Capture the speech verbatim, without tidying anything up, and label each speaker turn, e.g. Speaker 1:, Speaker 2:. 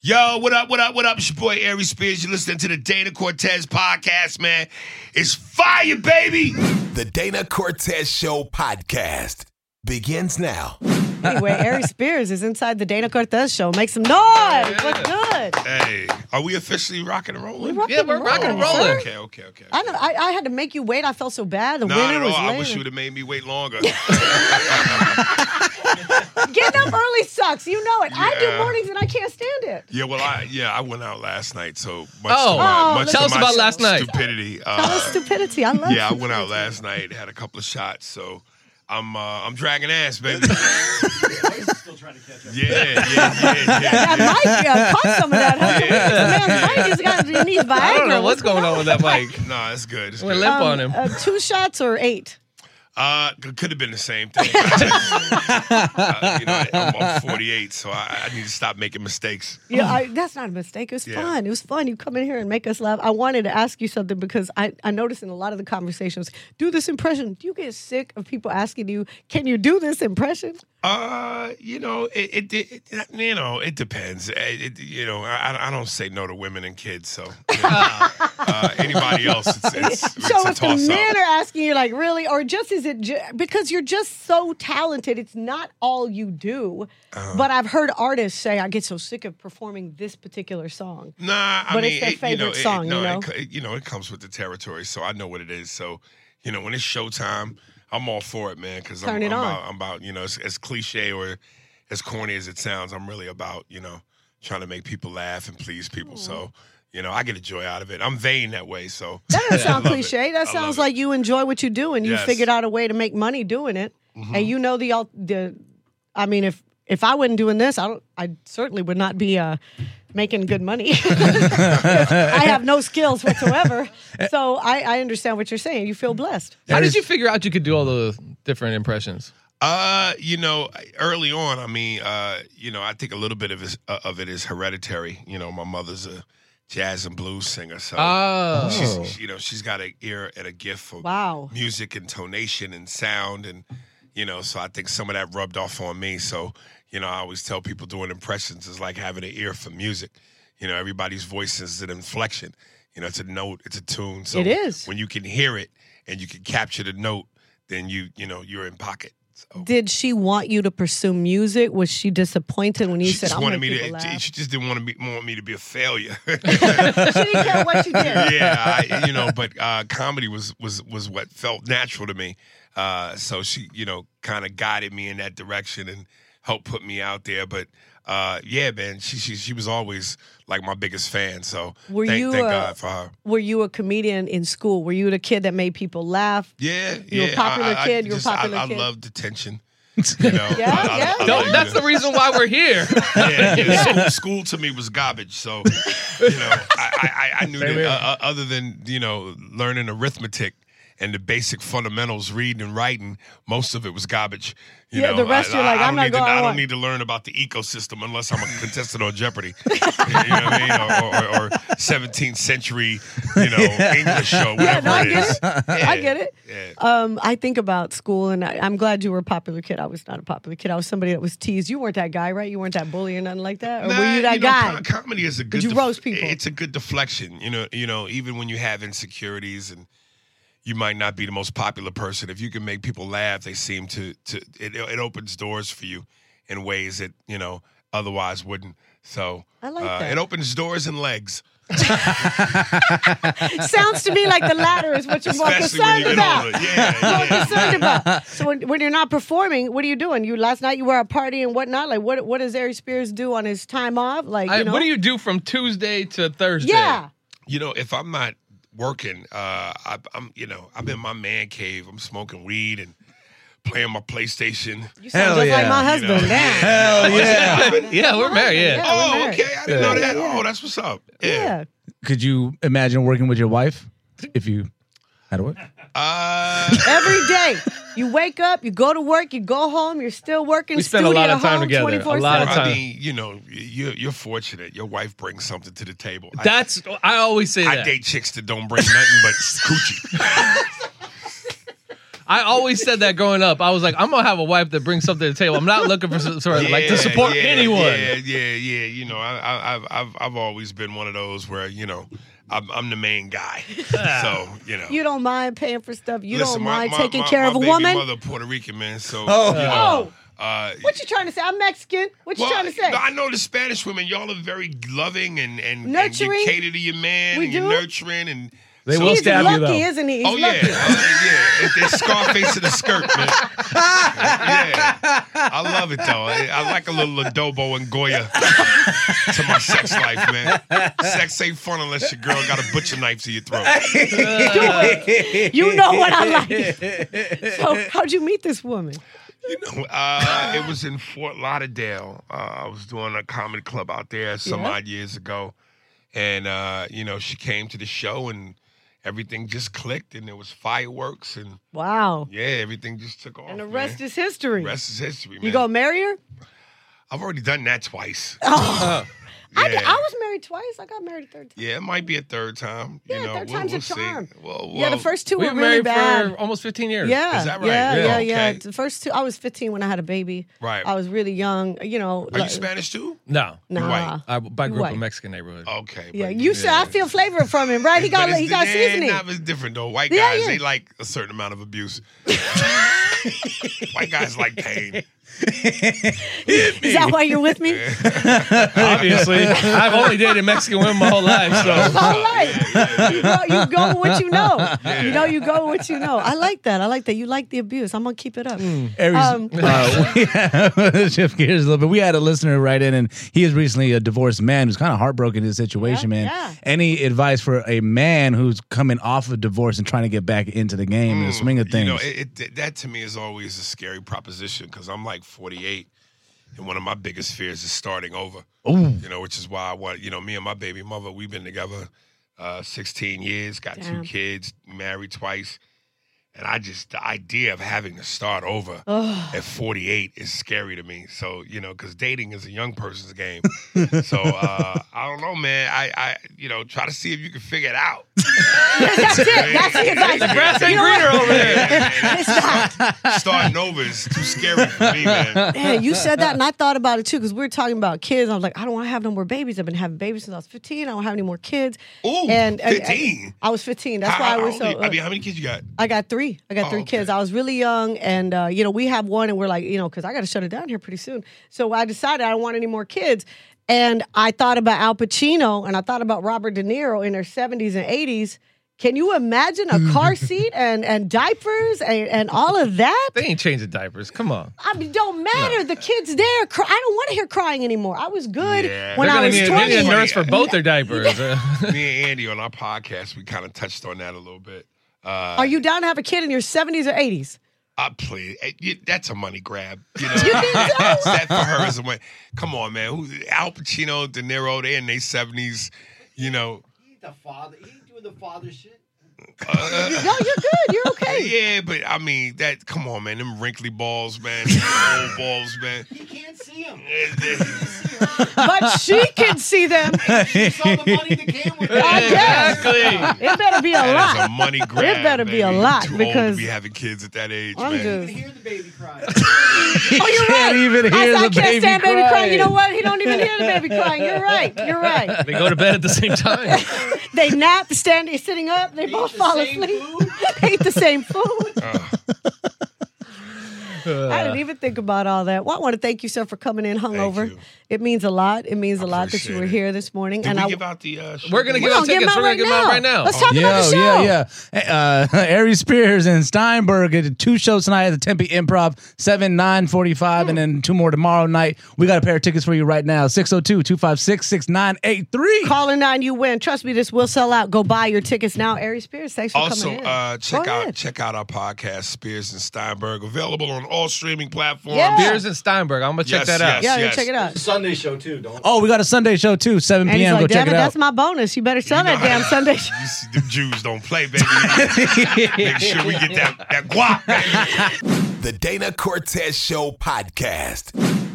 Speaker 1: Yo, what up, what up, what up? It's your boy, Aries Spears. You're listening to the Dana Cortez podcast, man. It's fire, baby!
Speaker 2: The Dana Cortez Show podcast begins now.
Speaker 3: Anyway, Aries Spears is inside the Dana Cortez Show. Make some noise. Yeah. What's good?
Speaker 1: Hey, are we officially rocking and rolling?
Speaker 3: We're rocking
Speaker 4: yeah, we're
Speaker 3: and
Speaker 4: rocking and
Speaker 3: rolling.
Speaker 4: rolling.
Speaker 1: Okay, okay, okay.
Speaker 3: I know. I, I had to make you wait. I felt so bad. The
Speaker 1: Not
Speaker 3: winner
Speaker 1: at all.
Speaker 3: was
Speaker 1: I
Speaker 3: late.
Speaker 1: wish you would have made me wait longer.
Speaker 3: Getting up early sucks. You know it. I do
Speaker 1: Yeah.
Speaker 3: mornings and I can't stand it.
Speaker 1: Yeah, well, I yeah, I went out last night, so much
Speaker 4: Oh.
Speaker 1: to my,
Speaker 3: Oh,
Speaker 1: much
Speaker 4: tell
Speaker 1: to
Speaker 4: us
Speaker 1: my
Speaker 4: about last night.
Speaker 1: Stupidity.
Speaker 3: Tell us
Speaker 1: Uh,
Speaker 3: stupidity. I love
Speaker 1: yeah, I
Speaker 3: stupidity.
Speaker 1: went out last night, had a couple of shots, so I'm uh, I'm dragging ass, baby.
Speaker 5: Still trying to catch up.
Speaker 1: Yeah, yeah, yeah, yeah.
Speaker 3: That
Speaker 1: yeah.
Speaker 3: mic uh, caught some of that. Huh?
Speaker 1: Yeah.
Speaker 3: The man's mic has got, he needs Viagra.
Speaker 4: I don't know what's going on with that mic.
Speaker 1: No, it's good. It's
Speaker 4: We're
Speaker 1: good.
Speaker 4: limp
Speaker 3: Um,
Speaker 4: on him.
Speaker 3: uh, two shots or eight?
Speaker 1: Uh, could have been the same thing. uh, you know, I, I'm, I'm forty-eight, so I, I need to stop making mistakes.
Speaker 3: Yeah, I, that's not a mistake. It was
Speaker 1: Yeah.
Speaker 3: fun. It was fun. You come in here and make us laugh. I wanted to ask you something because I, I noticed in a lot of the conversations, do this impression. Do you get sick of people asking you, can you do this impression?
Speaker 1: Uh, you know, it, it, it, it you know, it depends. It, it, you know, I, I don't say no to women and kids, so you know, uh, anybody else, it's, it's, it's
Speaker 3: So
Speaker 1: a
Speaker 3: if the
Speaker 1: toss
Speaker 3: men
Speaker 1: up.
Speaker 3: are asking you, like, really, or just is it ju- because you're just so talented? It's not all you do.
Speaker 1: Uh-huh.
Speaker 3: But I've heard artists say, I get so sick of performing this particular song.
Speaker 1: Nah, I
Speaker 3: But
Speaker 1: mean,
Speaker 3: it's their
Speaker 1: it, you know,
Speaker 3: favorite
Speaker 1: it-
Speaker 3: song,
Speaker 1: no,
Speaker 3: you know?
Speaker 1: It, co- you know, it comes with the territory, so I know what it is. So, you know, when it's showtime, I'm all for it, man. Because I'm,
Speaker 3: Turn it
Speaker 1: I'm
Speaker 3: on.
Speaker 1: about, I'm about, you know, as, as cliche or as corny as it sounds, I'm really about, you know, trying to make people laugh and please people. So, you know, I get a joy out of it. I'm vain that way, so
Speaker 3: That doesn't
Speaker 1: I
Speaker 3: sound
Speaker 1: love
Speaker 3: cliche.
Speaker 1: it.
Speaker 3: That
Speaker 1: I
Speaker 3: sounds
Speaker 1: love it.
Speaker 3: like you enjoy what you do and you
Speaker 1: Yes.
Speaker 3: figured out a way to make money doing it. And you know the al- the. I mean, if if I wasn't doing this, I don't. I certainly would not be uh, making good money. I have no skills whatsoever, so I, I understand what you're saying. You feel blessed.
Speaker 4: How did you figure out you could do all the different impressions?
Speaker 1: Uh, you know, early on, I mean, uh, you know, I think a little bit of it, uh, of it is hereditary. You know, my mother's a jazz and blues singer, so
Speaker 4: Oh.
Speaker 1: she's, you know, she's got an ear and a gift for
Speaker 3: Wow.
Speaker 1: music and tonation and sound, and you know, so I think some of that rubbed off on me. So, you know, I always tell people doing impressions is like having an ear for music. You know, everybody's voice is an inflection. You know, it's a note, it's a tune. So
Speaker 3: It is.
Speaker 1: when you can hear it and you can capture the note, then you, you know, you're in pocket. So.
Speaker 3: Did she want you to pursue music? Was she disappointed when you
Speaker 1: She
Speaker 3: said,
Speaker 1: just
Speaker 3: "I'm
Speaker 1: wanted
Speaker 3: make
Speaker 1: me
Speaker 3: people
Speaker 1: to.
Speaker 3: laugh"?
Speaker 1: She just didn't want to be, want me to be a failure.
Speaker 3: She didn't care what you did.
Speaker 1: yeah, I, you know, but uh, comedy was was was what felt natural to me. Uh, so she, you know, kind of guided me in that direction and helped put me out there. But uh, yeah, man, she she she was always like my biggest fan. So
Speaker 3: Were
Speaker 1: thank,
Speaker 3: you,
Speaker 1: thank
Speaker 3: uh,
Speaker 1: God for her.
Speaker 3: Were you a comedian in school? Were you the kid that made people laugh?
Speaker 1: Yeah,
Speaker 3: You were
Speaker 1: yeah.
Speaker 3: a popular
Speaker 1: I, I,
Speaker 3: kid, you were a
Speaker 1: just- I-
Speaker 3: popular
Speaker 1: I,
Speaker 3: kid.
Speaker 1: loved attention. You know,
Speaker 3: Yeah,
Speaker 1: I, I,
Speaker 3: yeah,
Speaker 1: I,
Speaker 4: No,
Speaker 1: I-
Speaker 4: that's the reason why we're here.
Speaker 1: yeah, yeah. School, school to me was garbage. So, you know, I, I, I knew
Speaker 4: Same
Speaker 1: that
Speaker 4: here.
Speaker 1: uh, uh, other than, you know, learning arithmetic and the basic fundamentals, reading and writing, most of it was garbage. You
Speaker 3: Yeah,
Speaker 1: know,
Speaker 3: the rest
Speaker 1: I,
Speaker 3: you're like,
Speaker 1: I, I
Speaker 3: I'm
Speaker 1: don't
Speaker 3: not
Speaker 1: need to,
Speaker 3: going
Speaker 1: I
Speaker 3: on.
Speaker 1: don't need to learn about the ecosystem unless I'm a contestant on Jeopardy. you know what I mean? Or, or, or seventeenth century, you know, English show,
Speaker 3: Yeah,
Speaker 1: whatever
Speaker 3: no, I
Speaker 1: it
Speaker 3: get
Speaker 1: is.
Speaker 3: it. I
Speaker 1: Yeah,
Speaker 3: get it.
Speaker 1: Yeah.
Speaker 3: Um, I think about school, and I, I'm glad you were a popular kid. I was not a popular kid. I was somebody that was teased. You weren't that guy, right? You weren't that bully or nothing like that? Or
Speaker 1: Nah,
Speaker 3: were you that
Speaker 1: know,
Speaker 3: guy?
Speaker 1: com- comedy is a good.
Speaker 3: you roast people?
Speaker 1: It's a good deflection. You know, you know, even when you have insecurities and you might not be the most popular person, if you can make people laugh, they seem to to it, it opens doors for you in ways that you know otherwise wouldn't. So
Speaker 3: I like
Speaker 1: uh,
Speaker 3: that.
Speaker 1: it opens doors and legs.
Speaker 3: Sounds to me like the latter is what you're more
Speaker 1: Especially when
Speaker 3: concerned
Speaker 1: you get
Speaker 3: about.
Speaker 1: older. Yeah,
Speaker 3: More
Speaker 1: yeah.
Speaker 3: concerned about. So when, when you're not performing, what are you doing? You last night you were at a party and whatnot. Like what what does Aries Spears do on his time off? Like
Speaker 4: I-
Speaker 3: you know,
Speaker 4: what do you do from Tuesday to Thursday?
Speaker 3: Yeah.
Speaker 1: You know, if I'm not working, uh, I, I'm you know I'm in my man cave. I'm smoking weed and playing my PlayStation.
Speaker 3: You sound
Speaker 5: Hell
Speaker 3: just like
Speaker 5: yeah.
Speaker 3: my
Speaker 1: You
Speaker 3: husband.
Speaker 1: know,
Speaker 3: Damn.
Speaker 5: Hell yeah.
Speaker 4: Yeah, we're married. Yeah.
Speaker 3: Yeah.
Speaker 1: Oh,
Speaker 3: we're married.
Speaker 1: okay. I didn't
Speaker 5: Yeah.
Speaker 1: know that.
Speaker 3: Yeah.
Speaker 1: Oh, that's what's up.
Speaker 3: Yeah.
Speaker 1: Yeah.
Speaker 5: Could you imagine working with your wife if you had to work?
Speaker 1: Uh,
Speaker 3: Every day. You wake up, you go to work, you go home, you're still working.
Speaker 4: We spend a lot of time together. A lot of
Speaker 1: I
Speaker 4: time.
Speaker 1: mean, you know, you're, you're fortunate. Your wife brings something to the table. I,
Speaker 4: That's I always say
Speaker 1: I
Speaker 4: that.
Speaker 1: date chicks that don't bring nothing but coochie.
Speaker 4: I always said that growing up. I was like, I'm gonna have a wife that brings something to the table. I'm not looking for sort of
Speaker 1: Yeah,
Speaker 4: like to support
Speaker 1: yeah,
Speaker 4: anyone.
Speaker 1: Yeah, yeah, yeah. You know, I, I, I've, I've, I've always been one of those where you know, I'm, I'm the main guy. So you know,
Speaker 3: You don't mind paying for stuff. You
Speaker 1: Listen,
Speaker 3: don't
Speaker 1: my-
Speaker 3: mind
Speaker 1: my-
Speaker 3: taking
Speaker 1: my-
Speaker 3: care
Speaker 1: my
Speaker 3: of a
Speaker 1: baby
Speaker 3: woman.
Speaker 1: Mother Puerto Rican man. So
Speaker 5: Oh.
Speaker 1: you know,
Speaker 3: Oh.
Speaker 1: uh,
Speaker 3: What you trying to say? I'm Mexican. What you
Speaker 1: well,
Speaker 3: trying to say?
Speaker 1: I know the Spanish women. Y'all are very loving and and, and
Speaker 3: Nurturing?
Speaker 1: you cater to your man
Speaker 3: We
Speaker 1: and
Speaker 3: do?
Speaker 1: you're nurturing and.
Speaker 5: They
Speaker 1: so-
Speaker 5: will
Speaker 3: He's
Speaker 5: stab
Speaker 3: lucky,
Speaker 5: you, though.
Speaker 3: isn't he? He's
Speaker 1: Oh yeah,
Speaker 3: lucky.
Speaker 1: uh, yeah. It's the Scarface of the skirt, man. Yeah, I love it though. I, I like a little adobo and Goya to my sex life, man. Sex ain't fun unless your girl got a butcher knife to your throat.
Speaker 3: You know what I like. So, how'd you meet this woman?
Speaker 1: You know, uh, it was in Fort Lauderdale. Uh, I was doing a comedy club out there some
Speaker 3: Yeah.
Speaker 1: odd years ago, and uh, you know, she came to the show and. Everything just clicked, and there was fireworks, and
Speaker 3: Wow.
Speaker 1: yeah, everything just took off.
Speaker 3: And the rest
Speaker 1: man.
Speaker 3: is history.
Speaker 1: The rest is history, man.
Speaker 3: You gonna marry her?
Speaker 1: I've already done that twice.
Speaker 3: Oh. I,
Speaker 1: Yeah.
Speaker 3: I was married twice. I got married a third time.
Speaker 1: Yeah, it might be a third time.
Speaker 3: Yeah,
Speaker 1: you know,
Speaker 3: third
Speaker 1: we'll,
Speaker 3: time's a
Speaker 1: we'll see.
Speaker 3: charm.
Speaker 1: Well,
Speaker 3: Yeah, the
Speaker 1: well,
Speaker 3: first two
Speaker 4: We
Speaker 3: were
Speaker 4: were
Speaker 3: really
Speaker 4: married
Speaker 3: bad.
Speaker 4: for almost fifteen years.
Speaker 3: Yeah,
Speaker 1: Is that right?
Speaker 3: yeah,
Speaker 1: Yeah,
Speaker 3: yeah, yeah.
Speaker 1: okay.
Speaker 3: The first two, I was fifteen when I had a baby.
Speaker 1: Right.
Speaker 3: I was really young. You know,
Speaker 1: Are
Speaker 3: like-
Speaker 1: you Spanish too?
Speaker 4: No.
Speaker 3: Nah.
Speaker 1: white?
Speaker 4: I, but I grew up
Speaker 3: White.
Speaker 4: in Mexican neighborhood.
Speaker 1: Okay.
Speaker 3: Yeah,
Speaker 1: but-
Speaker 3: you said I feel flavor from him, right? He got,
Speaker 1: But it's
Speaker 3: he got
Speaker 1: di-
Speaker 3: seasoning.
Speaker 1: Nah, it's different though. White
Speaker 3: Yeah,
Speaker 1: guys,
Speaker 3: yeah.
Speaker 1: they like a certain amount of abuse. White guys like pain.
Speaker 3: Is that why you're with me?
Speaker 4: Obviously, I've only dated Mexican women my whole life, so
Speaker 3: All right. You go, you go with what you know. You know, you go with what you know. I like that. I like that. You like the abuse. I'm gonna keep it up.
Speaker 5: Aries,
Speaker 3: Um,
Speaker 5: uh, we have, shift gears a little bit. We had a listener write in, and he is recently a divorced man who's kind of heartbroken in his situation,
Speaker 3: Yeah,
Speaker 5: man.
Speaker 3: yeah.
Speaker 5: Any advice for a man who's coming off of divorce and trying to get back into the game and the swing of
Speaker 1: You
Speaker 5: things?
Speaker 1: know, it, it, that to me is always a scary proposition because I'm like forty-eight, and one of my biggest fears is starting over.
Speaker 5: Ooh.
Speaker 1: You know, which is why I want, you know, me and my baby mother, we've been together uh, sixteen years, got
Speaker 3: Damn.
Speaker 1: two kids, married twice. And I just, the idea of having to start over
Speaker 3: Ugh.
Speaker 1: at forty-eight is scary to me. So, you know, because dating is a young person's game. so, uh, I don't know, man. I, I, you know, try to see if you can figure it out.
Speaker 3: That's it. That's the advice.
Speaker 4: the grass
Speaker 3: You
Speaker 4: ain't
Speaker 3: know what?
Speaker 4: greener over there.
Speaker 3: It's not.
Speaker 1: Starting over is too scary for me, man.
Speaker 3: Man, you said that, and I thought about it too, because we were talking about kids. I was like, I don't want to have no more babies. I've been having babies since I was fifteen. I don't have any more kids.
Speaker 1: Ooh,
Speaker 3: and, and-
Speaker 1: fifteen?
Speaker 3: I was fifteen. That's
Speaker 1: How-
Speaker 3: why I
Speaker 1: how
Speaker 3: was
Speaker 1: old
Speaker 3: so.
Speaker 1: are you? I mean, how many kids you got?
Speaker 3: I got three. I got
Speaker 1: Oh,
Speaker 3: three
Speaker 1: okay.
Speaker 3: kids. I was really young, and uh, you know, we have one, and we're like, you know, because I got to shut it down here pretty soon. So I decided I don't want any more kids, and I thought about Al Pacino, and I thought about Robert De Niro in their seventies and eighties. Can you imagine a car seat and and diapers and, and all of that?
Speaker 4: They ain't changing diapers. Come on.
Speaker 3: I mean, don't matter. The kids there. Cry. I don't want to hear crying anymore. I was good
Speaker 1: Yeah.
Speaker 3: when
Speaker 4: They're
Speaker 3: I
Speaker 4: gonna
Speaker 3: was
Speaker 4: need, they
Speaker 3: twenty.
Speaker 4: need a nurse for both their diapers. Uh,
Speaker 1: Me and Andy on our podcast, we kind of touched on that a little bit. Uh,
Speaker 3: Are you down to have a kid in your seventies or eighties?
Speaker 1: I play. eh, you- That's a money grab. You know,
Speaker 3: You think so?
Speaker 1: that for her is a money. Come on, man. Who, Al Pacino, De Niro, they in their seventies. You know,
Speaker 6: He's the father. He's doing the father shit.
Speaker 1: uh,
Speaker 3: No, you're good. You're okay.
Speaker 1: yeah, but I mean, that. Come on, man. Them wrinkly balls, man. Them old balls, man.
Speaker 6: He can't see him.
Speaker 1: Eh, they-
Speaker 3: But she can see them.
Speaker 6: He saw the money that came with it.
Speaker 3: I guess.
Speaker 4: exactly.
Speaker 3: It better be a
Speaker 1: That is a
Speaker 3: lot.
Speaker 1: money grab.
Speaker 3: It better be a
Speaker 1: baby.
Speaker 3: lot,
Speaker 1: Too old
Speaker 3: because-
Speaker 1: to be having kids at that age,
Speaker 3: I'm
Speaker 1: man.
Speaker 3: just-
Speaker 6: You can hear the baby cry.
Speaker 3: Oh, you're
Speaker 5: Can't
Speaker 3: right.
Speaker 5: even
Speaker 3: I,
Speaker 5: hear
Speaker 3: I
Speaker 5: the
Speaker 3: can't
Speaker 5: baby
Speaker 3: stand baby crying. You know
Speaker 5: crying.
Speaker 3: what? He don't even hear the baby crying. You're right. You're right.
Speaker 4: They go to bed at the same time.
Speaker 3: They nap, standing, sitting up. They
Speaker 6: They
Speaker 3: both
Speaker 6: eat the
Speaker 3: fall
Speaker 6: same
Speaker 3: asleep.
Speaker 6: food.
Speaker 3: They eat the same food.
Speaker 1: Uh,
Speaker 3: I didn't even think about all that. Well, I want to thank you, sir, for coming in hungover.
Speaker 1: you.
Speaker 3: It means a lot. It means a
Speaker 1: I
Speaker 3: lot that you
Speaker 1: appreciate
Speaker 3: were
Speaker 1: it.
Speaker 3: here this morning.
Speaker 1: Did
Speaker 3: and
Speaker 1: we
Speaker 3: I,
Speaker 1: give out the? Uh,
Speaker 4: We're gonna
Speaker 3: We're
Speaker 4: give out
Speaker 3: gonna give
Speaker 4: tickets.
Speaker 3: them
Speaker 4: We're
Speaker 3: out
Speaker 4: gonna give them out right now.
Speaker 3: Let's talk about the show.
Speaker 5: yeah, yeah. Uh, Ari Spears and Steinberg at two shows tonight at the Tempe Improv, seven, nine forty-five, and then two more tomorrow night. We got a pair of tickets for you right now, six oh two, two five six, six nine eight three.
Speaker 3: Caller nine, you win. Trust me, this will sell out. Go buy your tickets now. Ari Spears, thanks for
Speaker 1: Also,
Speaker 3: coming in.
Speaker 1: uh, check
Speaker 3: Go
Speaker 1: out
Speaker 3: ahead.
Speaker 1: check out our podcast, Spears and Steinberg, available on all streaming platforms.
Speaker 3: Yeah.
Speaker 4: Spears and Steinberg. I'm gonna check
Speaker 1: Yes,
Speaker 4: that out.
Speaker 1: yes.
Speaker 3: Yeah, yeah, check it out.
Speaker 6: Sunday show too. Don't.
Speaker 5: Oh, we got a Sunday show too, seven
Speaker 3: And he's
Speaker 5: p.m.
Speaker 3: like,
Speaker 5: Go
Speaker 3: damn
Speaker 5: check
Speaker 3: it,
Speaker 5: it out.
Speaker 3: that's my bonus. You better sell
Speaker 1: You know
Speaker 3: that damn
Speaker 1: how-
Speaker 3: Sunday show.
Speaker 1: You see, them Jews don't play, baby. Make sure we get that, that guap, baby.
Speaker 2: The Dana Cortez Show podcast.